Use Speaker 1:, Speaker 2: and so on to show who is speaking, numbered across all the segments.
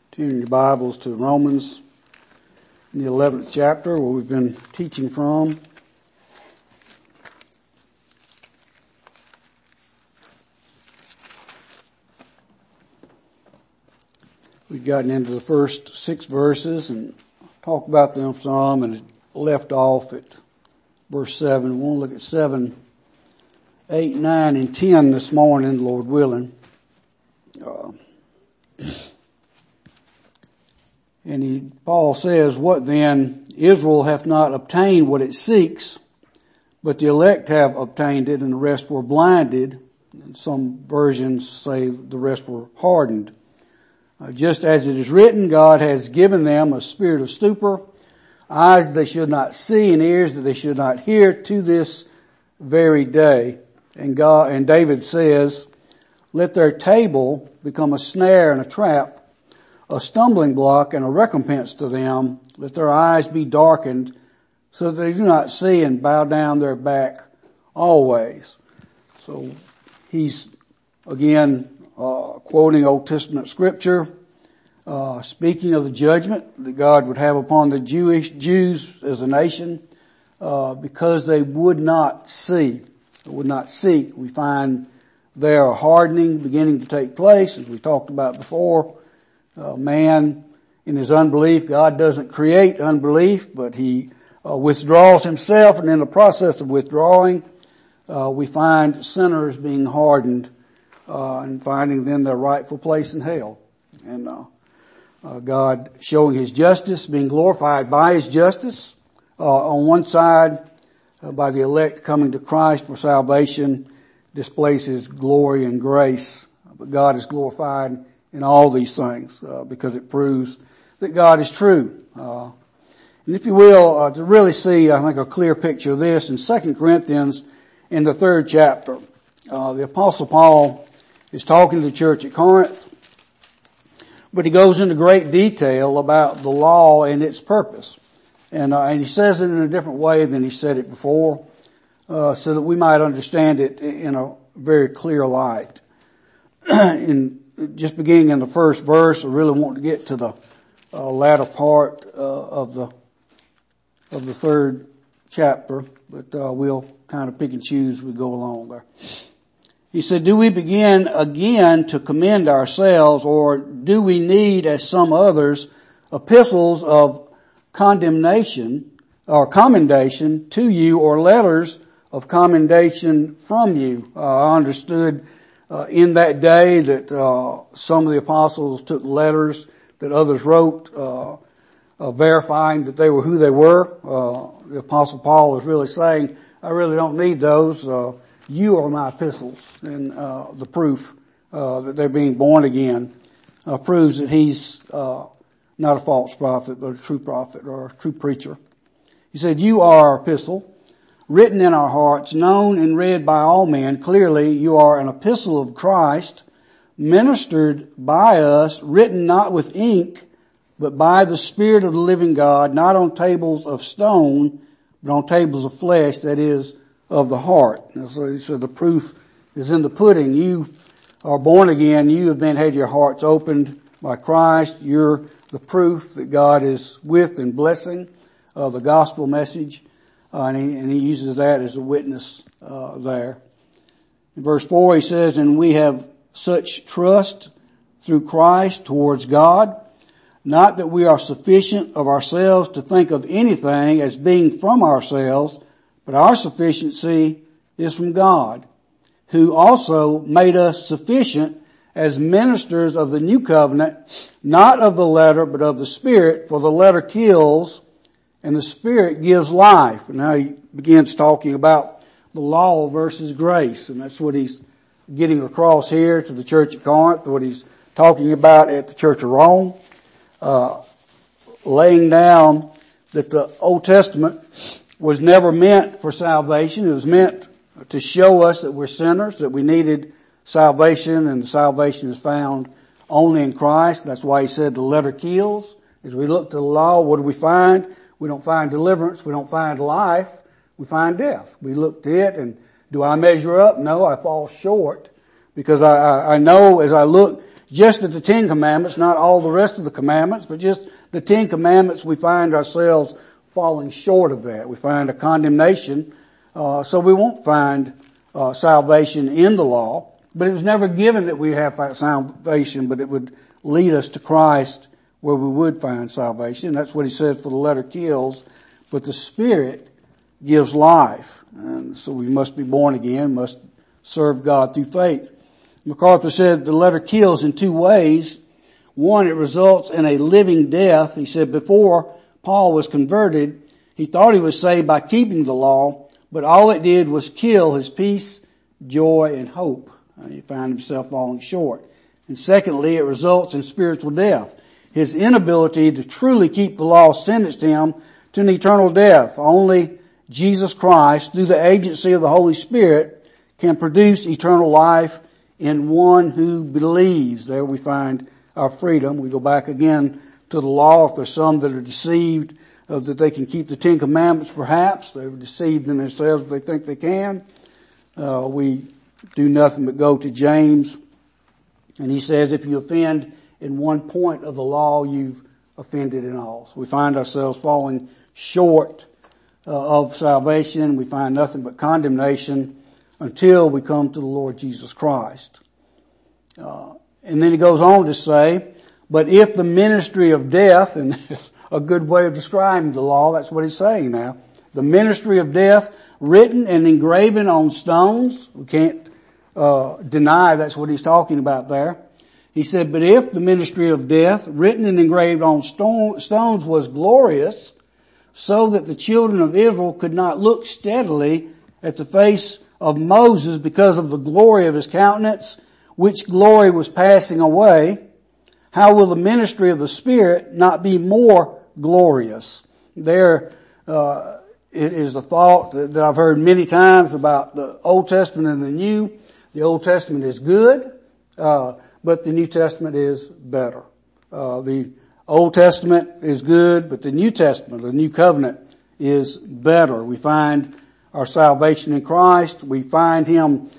Speaker 1: Turn your Bibles to Romans in the 11th chapter where we've been teaching from. We've gotten into the first 6 verses and talked about them some and left off at verse 7. We want to look at 7, 8, 9, and 10 this morning, Lord willing. Paul says, "What then? Israel hath not obtained what it seeks, but the elect have obtained it, and the rest were blinded." And some versions say the rest were hardened. Just as it is written, God has given them a spirit of stupor, eyes that they should not see, and ears that they should not hear, to this very day. And David says, "Let their table become a snare and a trap, a stumbling block and a recompense to them. Let their eyes be darkened so that they do not see, and bow down their back always." So he's again quoting Old Testament scripture, speaking of the judgment that God would have upon the Jews as a nation, because they would not see, would not seek. We find there a hardening beginning to take place, as we talked about before. Man, in his unbelief, God doesn't create unbelief, but he withdraws himself, and in the process of withdrawing, we find sinners being hardened and finding then their rightful place in hell. And God showing his justice, being glorified by his justice on one side, by the elect coming to Christ for salvation, displays his glory and grace. But God is glorified in all these things, because it proves that God is true. And if you will, to really see, I think, a clear picture of this in 2 Corinthians in the 3rd chapter, the Apostle Paul is talking to the church at Corinth, but he goes into great detail about the law and its purpose. And he says it in a different way than he said it before, so that we might understand it in a very clear light. Just beginning in the first verse, I really want to get to the latter part of the 3rd chapter, but we'll kind of pick and choose as we go along there. He said, "Do we begin again to commend ourselves, or do we need, as some others, epistles of condemnation or commendation to you, or letters of commendation from you?" I understood in that day that some of the apostles took letters that others wrote, verifying that they were who they were. The Apostle Paul is really saying, I really don't need those. You are my epistles. And the proof that they're being born again proves that he's not a false prophet, but a true prophet or a true preacher. He said, "You are our epistle, written in our hearts, known and read by all men. Clearly, you are an epistle of Christ, ministered by us, written not with ink, but by the Spirit of the living God, not on tables of stone, but on tables of flesh, that is, of the heart." And so the proof is in the pudding. You are born again. You have had your hearts opened by Christ. You're the proof that God is with and blessing the gospel message. And he uses that as a witness there. In verse 4 he says, "And we have such trust through Christ towards God, not that we are sufficient of ourselves to think of anything as being from ourselves, but our sufficiency is from God, who also made us sufficient as ministers of the new covenant, not of the letter, but of the Spirit, for the letter kills, and the Spirit gives life." And now he begins talking about the law versus grace. And that's what he's getting across here to the church at Corinth, what he's talking about at the church of Rome, laying down that the Old Testament was never meant for salvation. It was meant to show us that we're sinners, that we needed salvation, and the salvation is found only in Christ. That's why he said the letter kills. As we look to the law, what do we find? We don't find deliverance. We don't find life. We find death. We look to it, and do I measure up? No, I fall short, because I know as I look just at the Ten Commandments, not all the rest of the commandments, but just the Ten Commandments, we find ourselves falling short of that. We find a condemnation, so we won't find salvation in the law. But it was never given that we have salvation, but it would lead us to Christ where we would find salvation. That's what he said, for the letter kills, but the Spirit gives life. And so we must be born again, must serve God through faith. MacArthur said the letter kills in two ways. One, it results in a living death. He said before Paul was converted, he thought he was saved by keeping the law, but all it did was kill his peace, joy, and hope. He found himself falling short. And secondly, it results in spiritual death. His inability to truly keep the law sentenced him to an eternal death. Only Jesus Christ, through the agency of the Holy Spirit, can produce eternal life in one who believes. There we find our freedom. We go back again to the law. If there's some that are deceived that they can keep the Ten Commandments, perhaps they're deceived in themselves if they think they can. We do nothing but go to James, and he says if you offend in one point of the law, you've offended in all. So we find ourselves falling short of salvation. We find nothing but condemnation until we come to the Lord Jesus Christ. And then he goes on to say, but if the ministry of death, and a good way of describing the law, that's what he's saying now. The ministry of death, written and engraven on stones. We can't deny that's what he's talking about there. He said, but if the ministry of death, written and engraved on stones, was glorious, so that the children of Israel could not look steadily at the face of Moses because of the glory of his countenance, which glory was passing away, how will the ministry of the Spirit not be more glorious? There is a thought that I've heard many times about the Old Testament and the New. The Old Testament is good, but the New Testament is better. The Old Testament is good, but the New Testament, the New Covenant, is better. We find our salvation in Christ. We find Him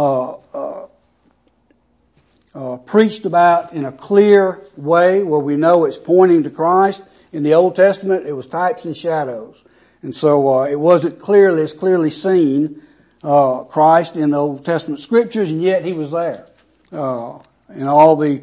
Speaker 1: preached about in a clear way where we know it's pointing to Christ. In the Old Testament, it was types and shadows. And so it wasn't clearly seen Christ in the Old Testament scriptures, and yet He was there. In all the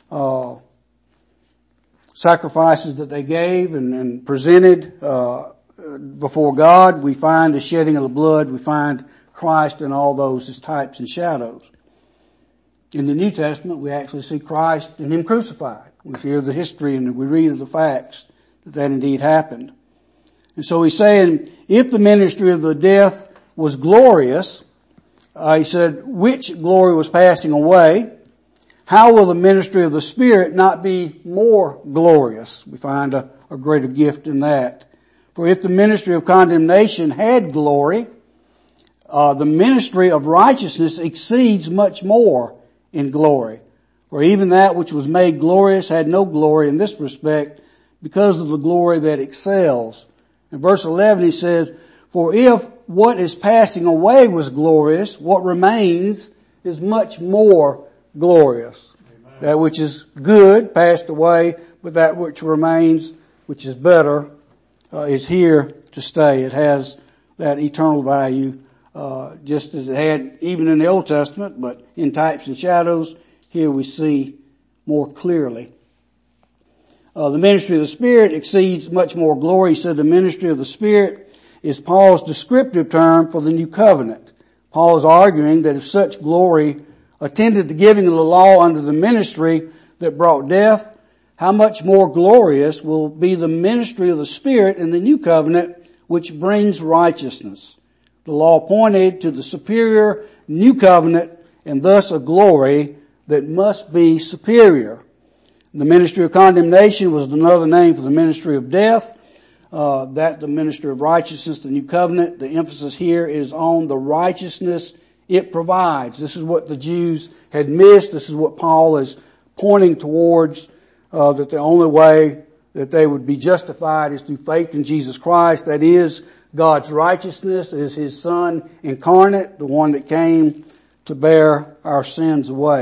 Speaker 1: sacrifices that they gave and presented before God, we find the shedding of the blood. We find Christ in all those as types and shadows. In the New Testament, we actually see Christ and Him crucified. We hear the history and we read of the facts that indeed happened. And so he's saying, if the ministry of the death was glorious, he said, which glory was passing away, how will the ministry of the Spirit not be more glorious? We find a greater gift in that. For if the ministry of condemnation had glory, the ministry of righteousness exceeds much more in glory. For even that which was made glorious had no glory in this respect, because of the glory that excels. In verse 11 he says, for if what is passing away was glorious, what remains is much more glorious. Amen. That which is good passed away, but that which remains, which is better, is here to stay. It has that eternal value, just as it had even in the Old Testament, but in types and shadows, here we see more clearly. The ministry of the Spirit exceeds much more glory. He said the ministry of the Spirit is Paul's descriptive term for the new covenant. Paul is arguing that if such glory attended the giving of the law under the ministry that brought death, how much more glorious will be the ministry of the Spirit in the new covenant, which brings righteousness. The law pointed to the superior new covenant and thus a glory that must be superior. The ministry of condemnation was another name for the ministry of death. That the ministry of righteousness, the new covenant, the emphasis here is on the righteousness it provides. This is what the Jews had missed. This is what Paul is pointing towards, that the only way that they would be justified is through faith in Jesus Christ. That is, God's righteousness is His Son incarnate, the one that came to bear our sins away.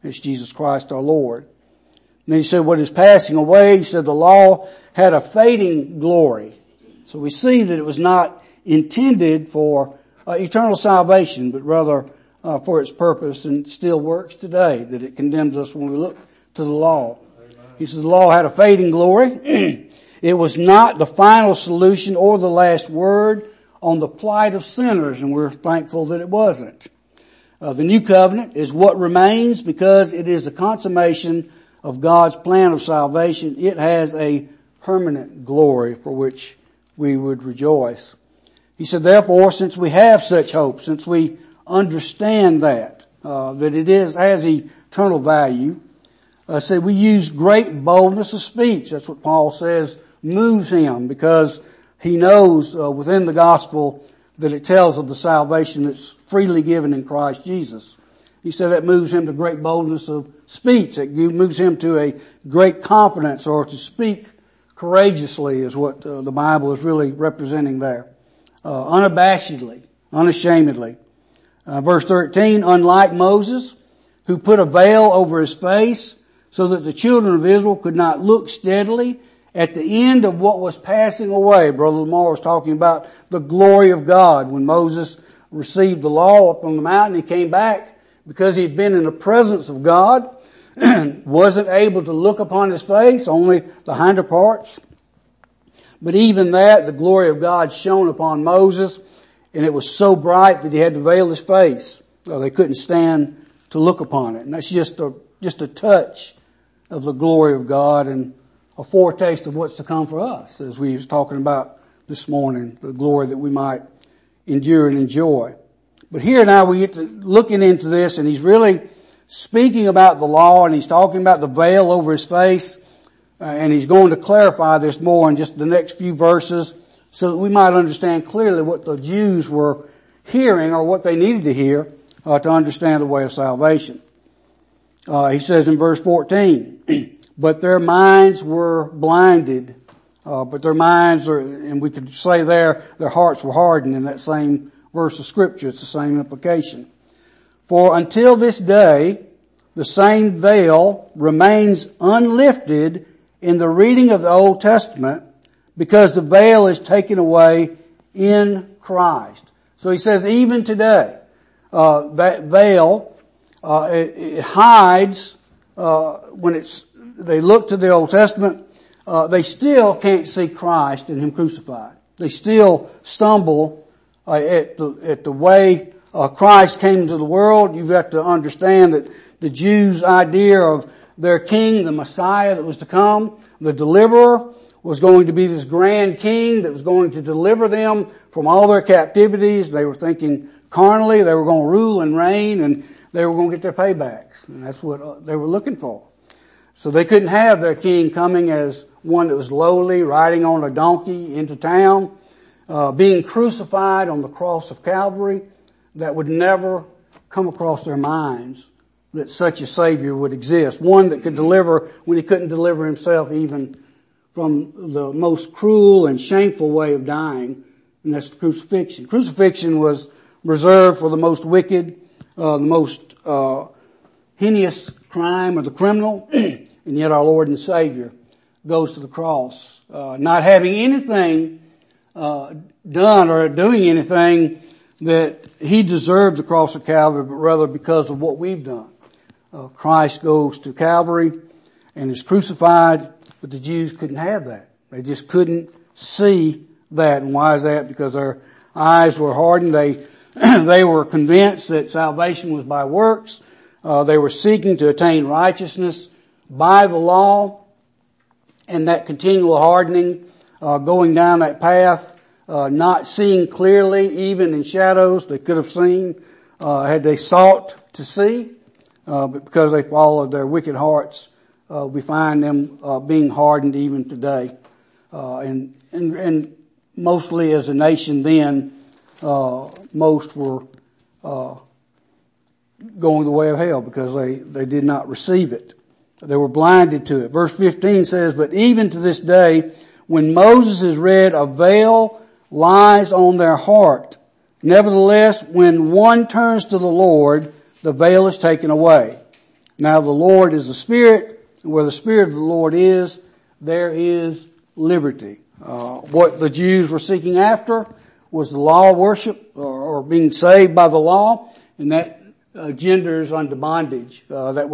Speaker 1: It's Jesus Christ our Lord. And then he said what is passing away, he said the law had a fading glory. So we see that it was not intended for eternal salvation, but rather for its purpose, and it still works today, that it condemns us when we look to the law. Amen. He said the law had a fading glory. It was not the final solution or the last word on the plight of sinners, and we're thankful that it wasn't. The new covenant is what remains because it is the consummation of God's plan of salvation. It has a permanent glory for which we would rejoice. He said, therefore, since we have such hope, since we understand that it has eternal value, said we use great boldness of speech. That's what Paul says moves him, because he knows within the gospel that it tells of the salvation that's freely given in Christ Jesus. He said that moves him to great boldness of speech. It moves him to a great confidence, or to speak courageously is what the Bible is really representing there. Unabashedly, unashamedly. Verse 13, unlike Moses, who put a veil over his face so that the children of Israel could not look steadily at the end of what was passing away. Brother Lamar was talking about the glory of God. When Moses received the law up on the mountain, he came back because he'd been in the presence of God, wasn't able to look upon his face, only the hinder parts. But even that, the glory of God shone upon Moses, and it was so bright that he had to veil his face. They couldn't stand to look upon it. And that's just a touch of the glory of God, and a foretaste of what's to come for us, as we was talking about this morning, the glory that we might endure and enjoy. But here now we get to looking into this, and he's really speaking about the law, and he's talking about the veil over his face, and he's going to clarify this more in just the next few verses, so that we might understand clearly what the Jews were hearing, or what they needed to hear to understand the way of salvation. He says in verse 14, but their minds were blinded. But their minds are, and we could say there, their hearts were hardened in that same verse of scripture. It's the same implication. For until this day, the same veil remains unlifted in the reading of the Old Testament, because the veil is taken away in Christ. So he says even today, that veil, it hides, when they look to the Old Testament, they still can't see Christ and Him crucified. They still stumble at the way Christ came into the world. You've got to understand that the Jews' idea of their king, the Messiah that was to come, the deliverer, was going to be this grand king that was going to deliver them from all their captivities. They were thinking carnally. They were going to rule and reign, and they were going to get their paybacks. And that's what they were looking for. So they couldn't have their king coming as one that was lowly, riding on a donkey into town, being crucified on the cross of Calvary. That would never come across their minds that such a Savior would exist. One that could deliver when He couldn't deliver Himself even from the most cruel and shameful way of dying, and that's the crucifixion. Crucifixion was reserved for the most wicked, the most heinous crime of the criminal, and yet our Lord and Savior goes to the cross, not having anything done or doing anything that He deserved the cross of Calvary, but rather because of what we've done. Christ goes to Calvary and is crucified, but the Jews couldn't have that. They just couldn't see that. And why is that? Because their eyes were hardened. They were convinced that salvation was by works. They were seeking to attain righteousness by the law, and that continual hardening, going down that path, not seeing clearly, even in shadows they could have seen, had they sought to see, but because they followed their wicked hearts, we find them being hardened even today. And mostly as a nation then, most were going the way of hell because they did not receive it. They were blinded to it. Verse 15 says, but even to this day, when Moses is read, a veil lies on their heart. Nevertheless, when one turns to the Lord, the veil is taken away. Now the Lord is the Spirit, and where the Spirit of the Lord is, there is liberty. What the Jews were seeking after was the law of worship, or being saved by the law, and that genders unto bondage.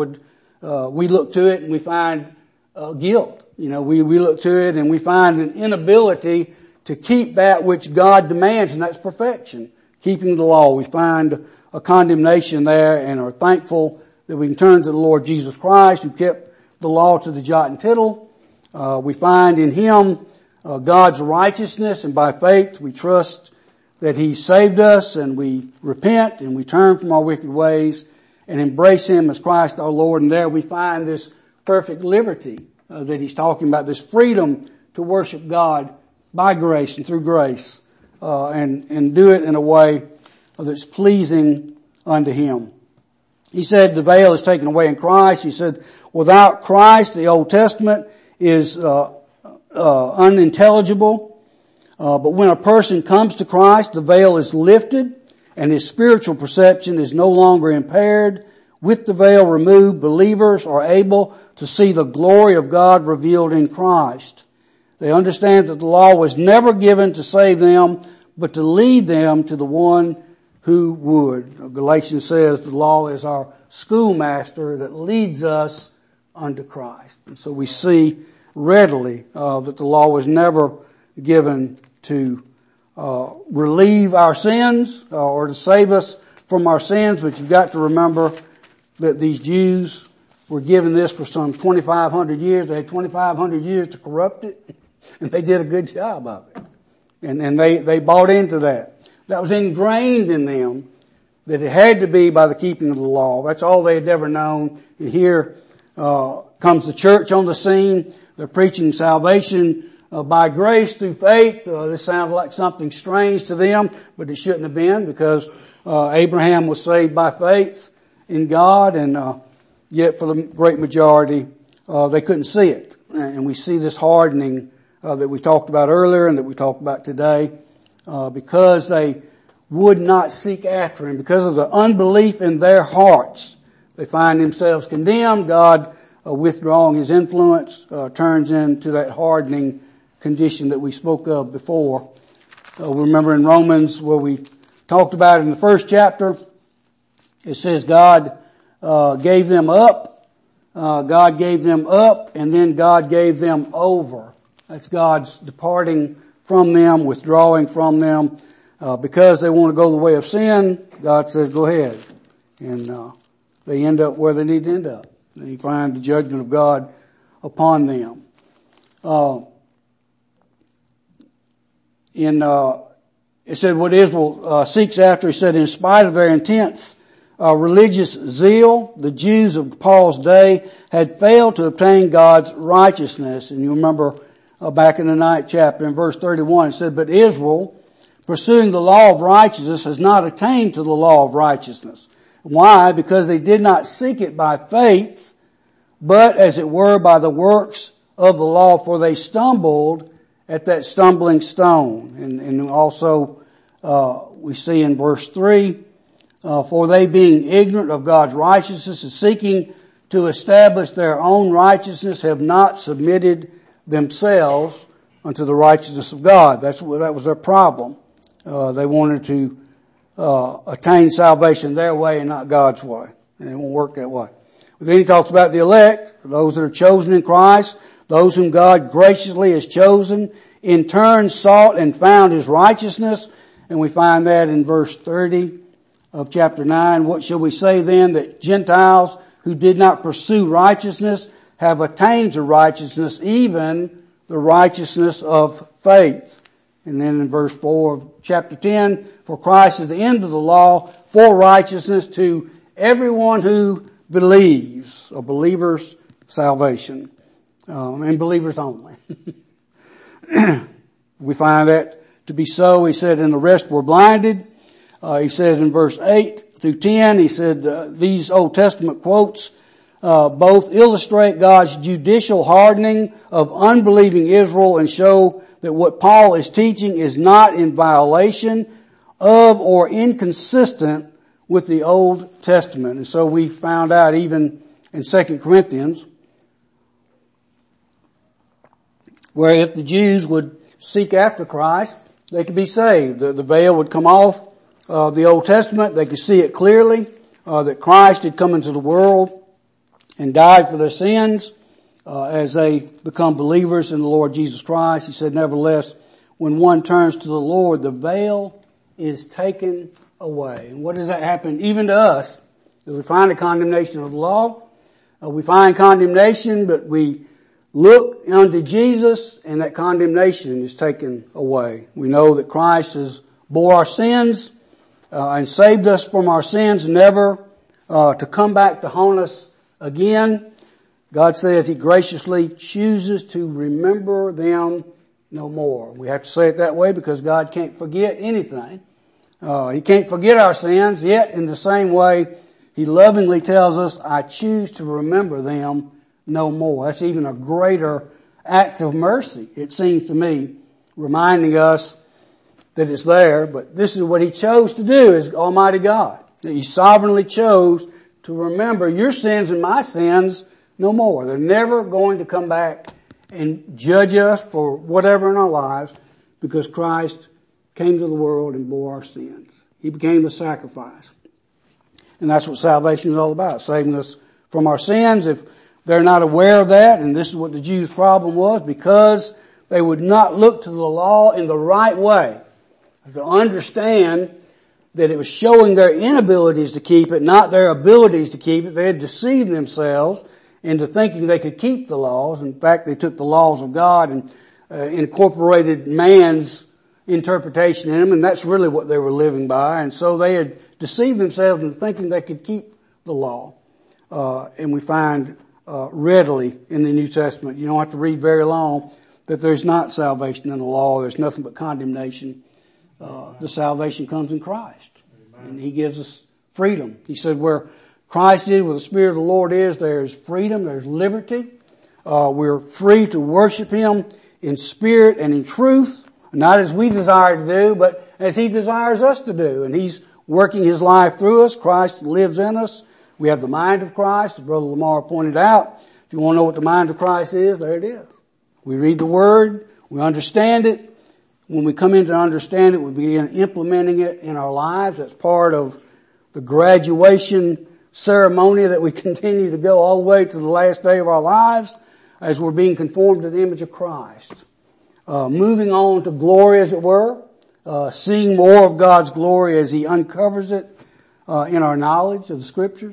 Speaker 1: We look to it and we find guilt. We look to it and we find an inability to keep that which God demands, and that's perfection. Keeping the law. We find a condemnation there and are thankful that we can turn to the Lord Jesus Christ, who kept the law to the jot and tittle. We find in Him God's righteousness, and by faith we trust that He saved us, and we repent and we turn from our wicked ways and embrace Him as Christ our Lord. And there we find this perfect liberty that He's talking about, this freedom to worship God by grace and through grace, and do it in a way that's pleasing unto Him. He said the veil is taken away in Christ. He said without Christ, the Old Testament is unintelligible. But when a person comes to Christ, the veil is lifted and his spiritual perception is no longer impaired. With the veil removed, believers are able to see the glory of God revealed in Christ. They understand that the law was never given to save them, but to lead them to the one who would. Galatians says the law is our schoolmaster that leads us unto Christ. And so we see readily that the law was never given to relieve our sins or to save us from our sins, but you've got to remember that these Jews were given this for some 2,500 years. They had 2,500 years to corrupt it, and they did a good job of it. And they bought into that. That was ingrained in them, that it had to be by the keeping of the law. That's all they had ever known. And here comes the church on the scene. They're preaching salvation by grace through faith. This sounds like something strange to them, but it shouldn't have been, because Abraham was saved by faith in God, and yet for the great majority they couldn't see it. And we see this hardening that we talked about earlier and that we talked about today, because they would not seek after Him. Because of the unbelief in their hearts, they find themselves condemned. God, withdrawing His influence, turns into that hardening condition that we spoke of before. We remember in Romans, where we talked about it in the first chapter, it says God gave them up. God gave them up, and then God gave them over. That's God's departing from them, withdrawing from them. Because they want to go the way of sin, God says, go ahead. And they end up where they need to end up. And you find the judgment of God upon them. It said what Israel seeks after, he said, in spite of their intense religious zeal, the Jews of Paul's day had failed to obtain God's righteousness. And you remember back in the 9th chapter in verse 31, it said, but Israel, pursuing the law of righteousness, has not attained to the law of righteousness. Why? Because they did not seek it by faith, but as it were by the works of the law, for they stumbled at that stumbling stone. And also we see in verse 3, for they being ignorant of God's righteousness and seeking to establish their own righteousness have not submitted themselves unto the righteousness of God. That was their problem. They wanted to attain salvation their way and not God's way. And it won't work that way. But then he talks about the elect, those that are chosen in Christ, those whom God graciously has chosen, in turn sought and found His righteousness. And we find that in verse 30 of chapter 9. What shall we say then? That Gentiles who did not pursue righteousness have attained to righteousness, even the righteousness of faith. And then in verse 4 of chapter 10, for Christ is the end of the law for righteousness to everyone who believes, a believer's salvation, and believers only. We find that to be so. He said, and the rest were blinded. He said in verse 8 through 10, he said these Old Testament quotes both illustrate God's judicial hardening of unbelieving Israel and show that what Paul is teaching is not in violation of or inconsistent with the Old Testament. And so we found out even in 2 Corinthians, where if the Jews would seek after Christ, they could be saved. The veil would come off the Old Testament. They could see it clearly, that Christ had come into the world and died for their sins as they become believers in the Lord Jesus Christ. He said, nevertheless, when one turns to the Lord, the veil is taken away. And what does that happen even to us? We find the condemnation of the law. We find condemnation, but we look unto Jesus and that condemnation is taken away. We know that Christ has bore our sins and saved us from our sins, never to come back to haunt us again. God says He graciously chooses to remember them no more. We have to say it that way because God can't forget anything. He can't forget our sins, yet in the same way, He lovingly tells us, I choose to remember them no more. That's even a greater act of mercy, it seems to me, reminding us that it's there. But this is what He chose to do as Almighty God. That He sovereignly chose to remember your sins and my sins no more. They're never going to come back and judge us for whatever in our lives because Christ came to the world and bore our sins. He became the sacrifice. And that's what salvation is all about, saving us from our sins. If they're not aware of that, and this is what the Jews' problem was, because they would not look to the law in the right way, to understand that it was showing their inabilities to keep it, not their abilities to keep it. They had deceived themselves into thinking they could keep the laws. In fact, they took the laws of God and incorporated man's interpretation in them, and that's really what they were living by. And so they had deceived themselves into thinking they could keep the law. And we find readily in the New Testament, you don't have to read very long, that there's not salvation in the law. There's nothing but condemnation. The salvation comes in Christ. Amen. And He gives us freedom. He said where Christ is, where the Spirit of the Lord is, there's freedom, there's liberty. We're free to worship Him in spirit and in truth. Not as we desire to do, but as He desires us to do. And He's working His life through us. Christ lives in us. We have the mind of Christ, as Brother Lamar pointed out. If you want to know what the mind of Christ is, there it is. We read the Word. We understand it. When we come in to understand it, we begin implementing it in our lives. That's part of the graduation ceremony that we continue to go all the way to the last day of our lives as we're being conformed to the image of Christ. Moving on to glory, as it were, seeing more of God's glory as He uncovers it in our knowledge of the Scriptures.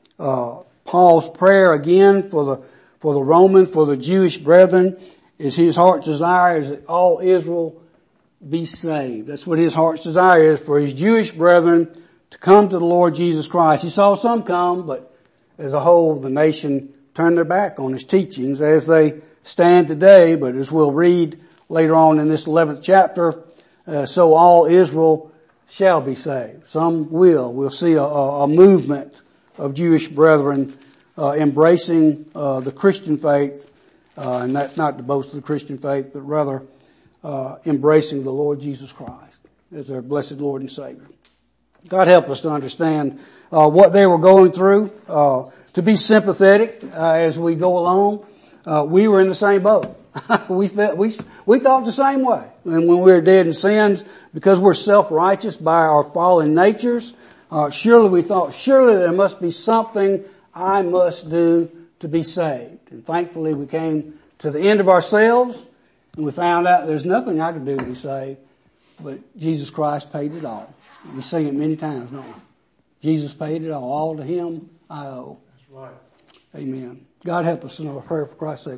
Speaker 1: Paul's prayer again for the Romans, for the Jewish brethren, is his heart's desire is that all Israel be saved. That's what his heart's desire is, for his Jewish brethren to come to the Lord Jesus Christ. He saw some come, but as a whole, the nation turned their back on His teachings as they stand today. But as we'll read later on in this 11th chapter, so all Israel shall be saved. Some will. We'll see a movement of Jewish brethren embracing the Christian faith, and that's not to boast of the Christian faith, but rather embracing the Lord Jesus Christ as their blessed Lord and Savior. God help us to understand what they were going through, to be sympathetic as we go along. We were in the same boat. we thought the same way. And when we were dead in sins, because we're self-righteous by our fallen natures, surely we thought, surely there must be something I must do to be saved. And thankfully we came to the end of ourselves and we found out there's nothing I could do to be saved, but Jesus Christ paid it all. We sing it many times, don't we? Jesus paid it all. All to Him I owe. That's right. Amen. God help us in our prayer for Christ's sake.